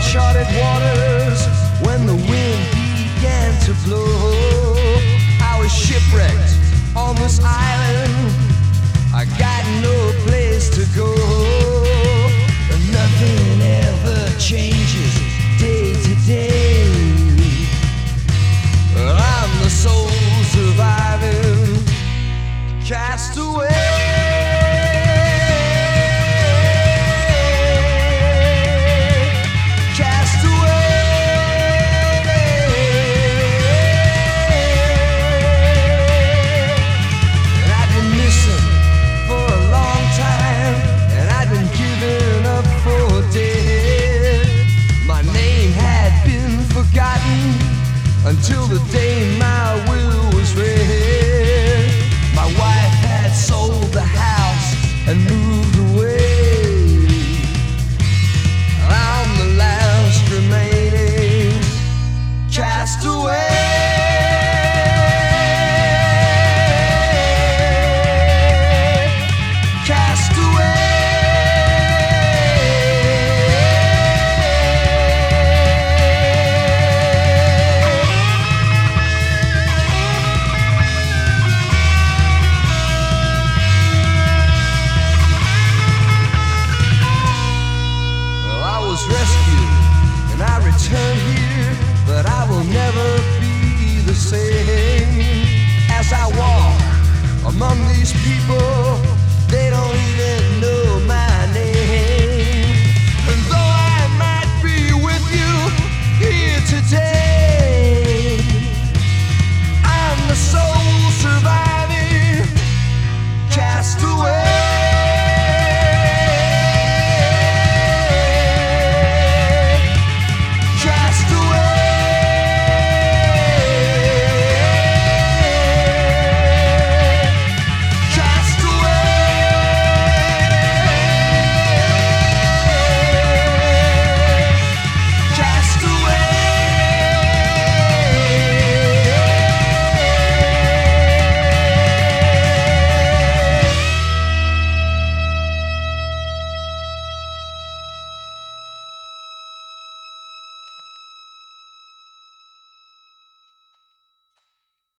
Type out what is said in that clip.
uncharted waters when the wind began to blow. I was shipwrecked on this island. I got no place to go. And nothing ever changes day to day. I'm the sole surviving castaway. Until the day my will was read. My wife had sold the house and moved away. I'm the last remaining castaway. Rescued and I returned here, but I will never be the same. As I walk among these people, they don't even